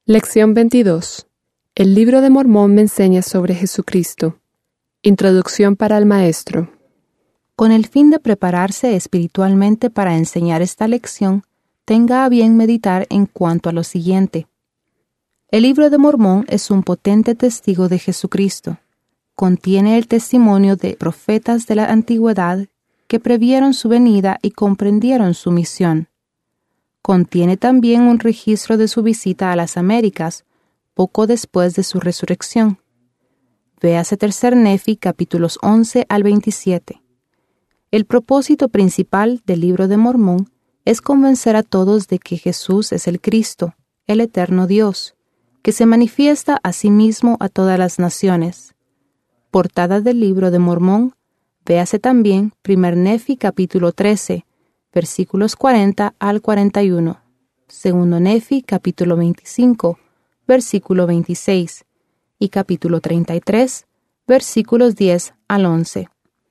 Lección 22. El libro de Mormón me enseña sobre Jesucristo. Introducción para el maestro. Con el fin de prepararse espiritualmente para enseñar esta lección, tenga a bien meditar en cuanto a lo siguiente. El libro de Mormón es un potente testigo de Jesucristo. Contiene el testimonio de profetas de la antigüedad que previeron su venida y comprendieron su misión. Contiene también un registro de su visita a las Américas, poco después de su resurrección. Véase Tercer Nefi, capítulos 11 al 27. El propósito principal del libro de Mormón es convencer a todos de que Jesús es el Cristo, el eterno Dios, que se manifiesta a sí mismo a todas las naciones. Portada del libro de Mormón, véase también Primer Nefi, capítulo 13, versículos 40 al 41, Segundo Nefi, capítulo 25, versículo 26, y capítulo 33, versículos 10 al 11.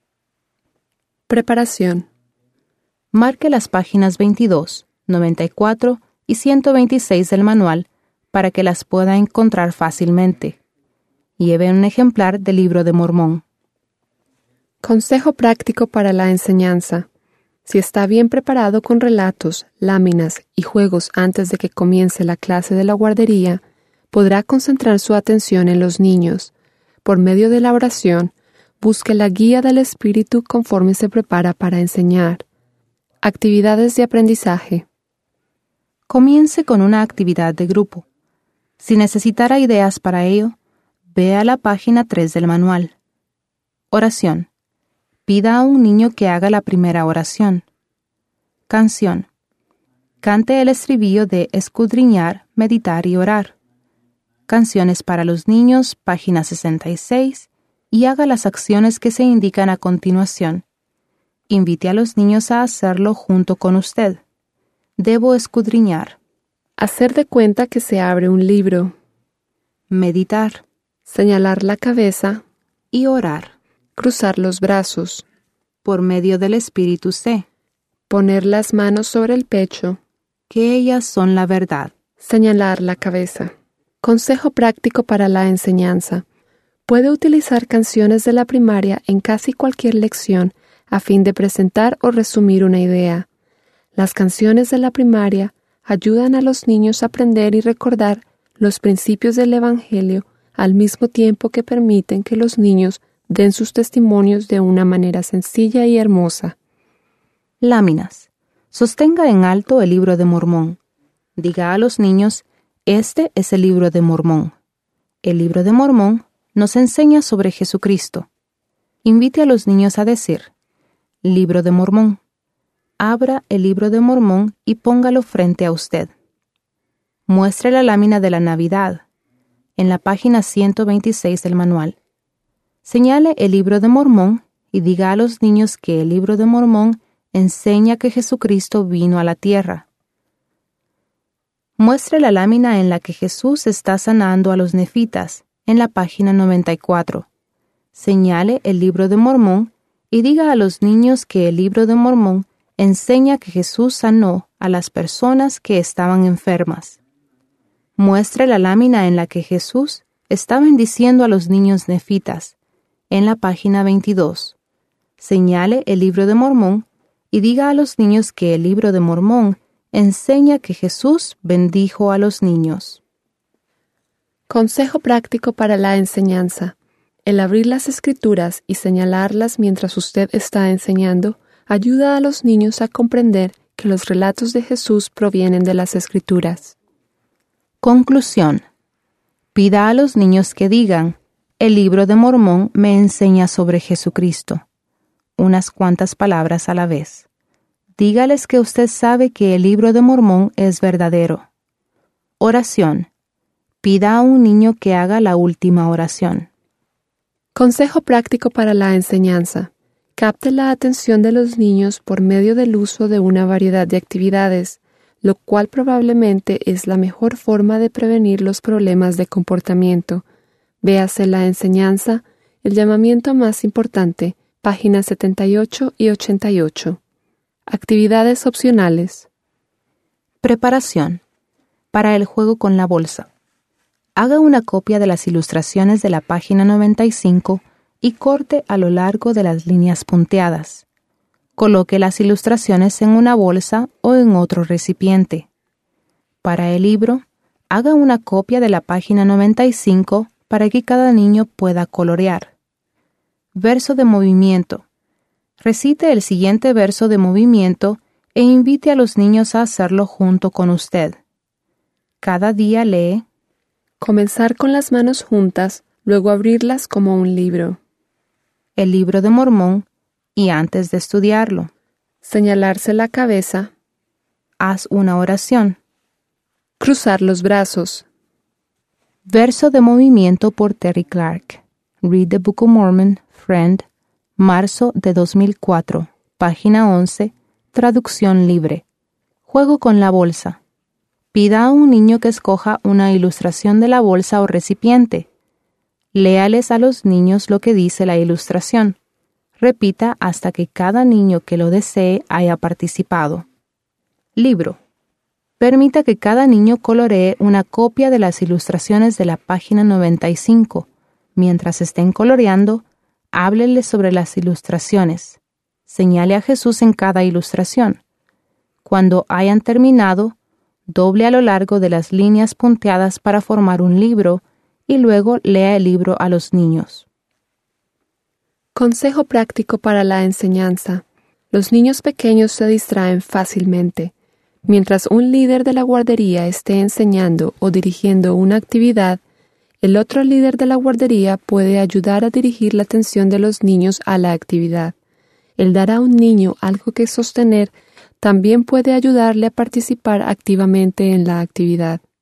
Preparación. Marque las páginas 22, 94 y 126 del manual para que las pueda encontrar fácilmente. Lleve un ejemplar del libro de Mormón. Consejo práctico para la enseñanza. Si está bien preparado con relatos, láminas y juegos antes de que comience la clase de la guardería, podrá concentrar su atención en los niños. Por medio de la oración, busque la guía del Espíritu conforme se prepara para enseñar. Actividades de aprendizaje. Comience con una actividad de grupo. Si necesitara ideas para ello, vea la página 3 del manual. Oración. Pida a un niño que haga la primera oración. Canción. Cante el estribillo de escudriñar, meditar y orar. Canciones para los niños, página 66, y haga las acciones que se indican a continuación. Invite a los niños a hacerlo junto con usted. Debo escudriñar. Hacer de cuenta que se abre un libro. Meditar. Señalar la cabeza. Y orar. Cruzar los brazos. Por medio del Espíritu sé. Poner las manos sobre el pecho. Que ellas son la verdad. Señalar la cabeza. Consejo práctico para la enseñanza. Puede utilizar canciones de la primaria en casi cualquier lección a fin de presentar o resumir una idea. Las canciones de la primaria ayudan a los niños a aprender y recordar los principios del Evangelio al mismo tiempo que permiten que los niños den sus testimonios de una manera sencilla y hermosa. Láminas. Sostenga en alto el libro de Mormón. Diga a los niños, este es el libro de Mormón. El libro de Mormón nos enseña sobre Jesucristo. Invite a los niños a decir, libro de Mormón. Abra el libro de Mormón y póngalo frente a usted. Muestre la lámina de la Navidad, en la página 126 del manual. Señale el libro de Mormón y diga a los niños que el libro de Mormón enseña que Jesucristo vino a la tierra. Muestre la lámina en la que Jesús está sanando a los nefitas, en la página 94. Señale el libro de Mormón y diga a los niños que el libro de Mormón enseña que Jesús sanó a las personas que estaban enfermas. Muestre la lámina en la que Jesús está bendiciendo a los niños nefitas, en la página 22. Señale el libro de Mormón y diga a los niños que el libro de Mormón enseña que Jesús bendijo a los niños. Consejo práctico para la enseñanza. El abrir las Escrituras y señalarlas mientras usted está enseñando ayuda a los niños a comprender que los relatos de Jesús provienen de las Escrituras. Conclusión. Pida a los niños que digan, el libro de Mormón me enseña sobre Jesucristo. Unas cuantas palabras a la vez. Dígales que usted sabe que el libro de Mormón es verdadero. Oración. Pida a un niño que haga la última oración. Consejo práctico para la enseñanza. Capte la atención de los niños por medio del uso de una variedad de actividades, lo cual probablemente es la mejor forma de prevenir los problemas de comportamiento. Véase la enseñanza, el llamamiento más importante, páginas 78 y 88. Actividades opcionales. Preparación. Para el juego con la bolsa. Haga una copia de las ilustraciones de la página 95 y corte a lo largo de las líneas punteadas. Coloque las ilustraciones en una bolsa o en otro recipiente. Para el libro, haga una copia de la página 95 para que cada niño pueda colorear. Verso de movimiento. Recite el siguiente verso de movimiento e invite a los niños a hacerlo junto con usted. Cada día lee. Comenzar con las manos juntas, luego abrirlas como un libro. El libro de Mormón y antes de estudiarlo. Señalarse la cabeza. Haz una oración. Cruzar los brazos. Verso de movimiento por Terry Clark. Read the Book of Mormon, Friend, marzo de 2004, página 11, traducción libre. Juego con la bolsa. Pida a un niño que escoja una ilustración de la bolsa o recipiente. Léales a los niños lo que dice la ilustración. Repita hasta que cada niño que lo desee haya participado. Libro. Permita que cada niño coloree una copia de las ilustraciones de la página 95. Mientras estén coloreando, háblenle sobre las ilustraciones. Señale a Jesús en cada ilustración. Cuando hayan terminado, doble a lo largo de las líneas punteadas para formar un libro y luego lea el libro a los niños. Consejo práctico para la enseñanza. Los niños pequeños se distraen fácilmente. Mientras un líder de la guardería esté enseñando o dirigiendo una actividad, el otro líder de la guardería puede ayudar a dirigir la atención de los niños a la actividad. El dar a un niño algo que sostener también puede ayudarle a participar activamente en la actividad.